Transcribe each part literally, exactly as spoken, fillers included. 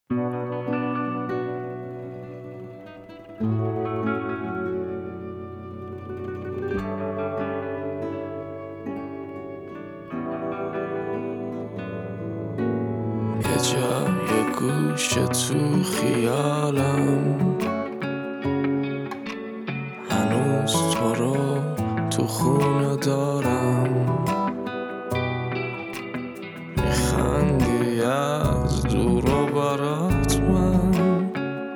یه جای گوشه تو خیالم هنوز تو رو تو خونه دارم، میخندی از دور و برات، من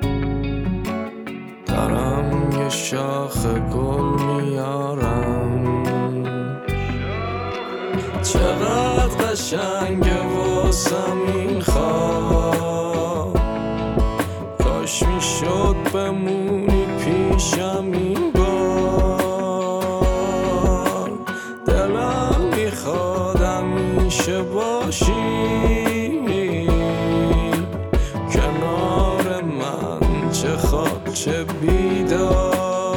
دارم یه شاخ گل میارم. چقدر قشنگه واسم این خواب، کاش میشد بمونی پیشم این بار. دلم میخواد همیشه باشی کنار من، چه خواب چه بیدار.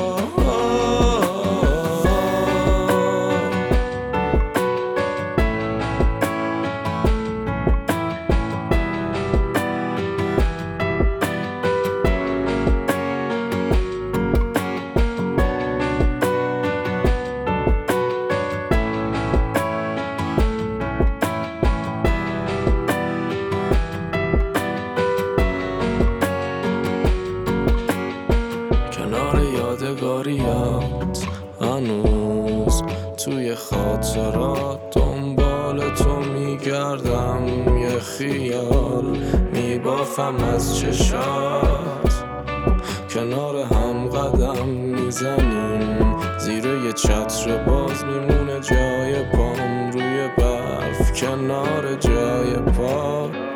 کنار یادگاریات هنوز توی خاطرات دنبال تو میگردم، یه خیال میبافم از چشات، کنار هم قدم میزنیم، زیر یه چتر باز میمونه جای پام روی برف، کنار جای پا.